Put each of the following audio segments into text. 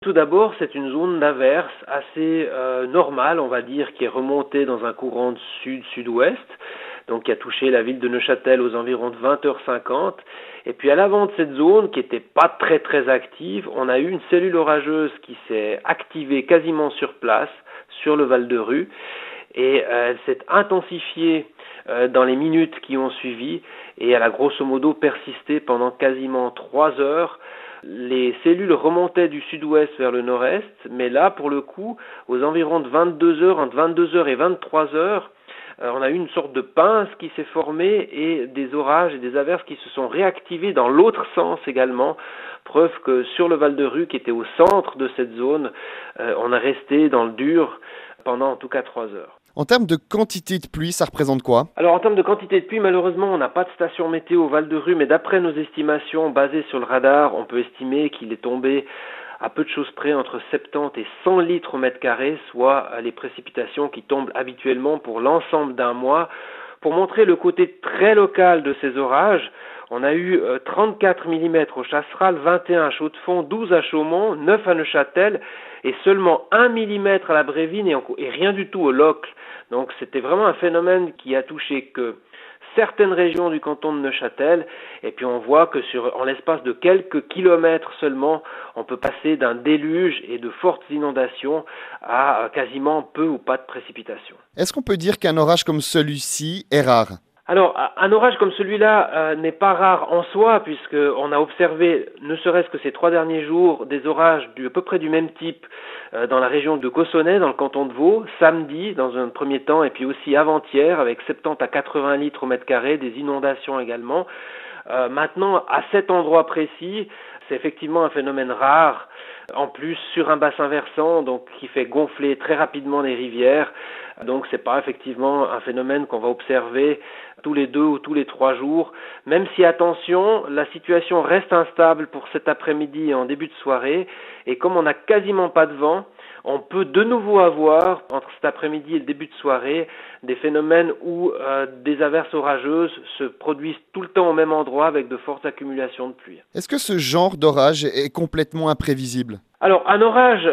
Tout d'abord, c'est une zone d'averse assez normale, on va dire, qui est remontée dans un courant de sud-sud-ouest, donc qui a touché la ville de Neuchâtel aux environs de 20h50. Et puis à l'avant de cette zone, qui n'était pas très très active, on a eu une cellule orageuse qui s'est activée quasiment sur place, sur le Val de Ruz, et elle s'est intensifiée dans les minutes qui ont suivi, et elle a grosso modo persisté pendant quasiment 3 heures. Les cellules remontaient du sud-ouest vers le nord-est, mais là, pour le coup, aux environs de 22 heures, entre 22 heures et 23 heures, on a eu une sorte de pince qui s'est formée et des orages et des averses qui se sont réactivés dans l'autre sens également. Preuve que sur le Val de Ruz, qui était au centre de cette zone, on est resté dans le dur pendant en tout cas 3 heures. En termes de quantité de pluie, ça représente quoi? Alors en termes de quantité de pluie, malheureusement, on n'a pas de station météo au Val de Ruz, mais d'après nos estimations basées sur le radar, on peut estimer qu'il est tombé à peu de choses près entre 70 et 100 litres au mètre carré, soit les précipitations qui tombent habituellement pour l'ensemble d'un mois. Pour montrer le côté très local de ces orages, on a eu 34 mm au Chasseral, 21 à Chaux-de-Fonds, 12 à Chaumont, 9 à Neuchâtel et seulement 1 mm à la Brévine et rien du tout au Locle. Donc c'était vraiment un phénomène qui a touché que certaines régions du canton de Neuchâtel, et puis on voit que en l'espace de quelques kilomètres seulement, on peut passer d'un déluge et de fortes inondations à quasiment peu ou pas de précipitations. Est-ce qu'on peut dire qu'un orage comme celui-ci est rare? Alors, un orage comme celui-là n'est pas rare en soi, puisqu'on a observé, ne serait-ce que ces 3 derniers jours, des orages à peu près du même type dans la région de Cossonay, dans le canton de Vaud, samedi dans un premier temps, et puis aussi avant-hier, avec 70 à 80 litres au mètre carré, des inondations également. Maintenant, à cet endroit précis, c'est effectivement un phénomène rare, en plus sur un bassin versant, donc qui fait gonfler très rapidement les rivières. Donc c'est pas effectivement un phénomène qu'on va observer tous les 2 ou tous les 3 jours, même si, attention, la situation reste instable pour cet après-midi et en début de soirée, et comme on n'a quasiment pas de vent, on peut de nouveau avoir, entre cet après-midi et le début de soirée, des phénomènes où des averses orageuses se produisent tout le temps au même endroit avec de fortes accumulations de pluie. Est-ce que ce genre d'orage est complètement imprévisible? Alors, un orage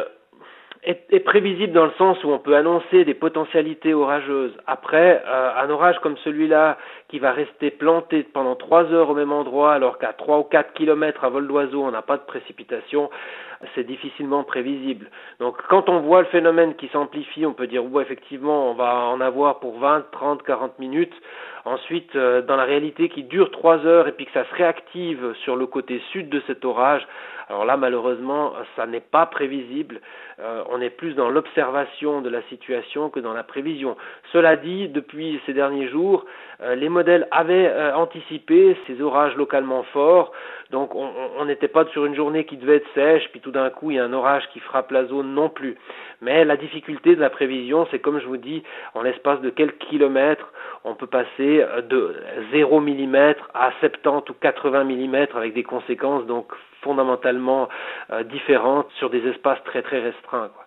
est prévisible dans le sens où on peut annoncer des potentialités orageuses. Après, un orage comme celui-là qui va rester planté pendant 3 heures au même endroit alors qu'à 3 ou 4 kilomètres à vol d'oiseau on n'a pas de précipitation, c'est difficilement prévisible. Donc quand on voit le phénomène qui s'amplifie, on peut dire ouais, effectivement on va en avoir pour 20, 30, 40 minutes. Ensuite, dans la réalité qui dure 3 heures et puis que ça se réactive sur le côté sud de cet orage, alors là malheureusement ça n'est pas prévisible. On est plus dans l'observation de la situation que dans la prévision. Cela dit, depuis ces derniers jours, les modèles avaient anticipé ces orages localement forts, donc on n'était pas sur une journée qui devait être sèche, puis tout d'un coup il y a un orage qui frappe la zone non plus. Mais la difficulté de la prévision, c'est comme je vous dis, en l'espace de quelques kilomètres, on peut passer de 0 mm à 70 ou 80 mm avec des conséquences donc fondamentalement différentes sur des espaces très très restreints, quoi.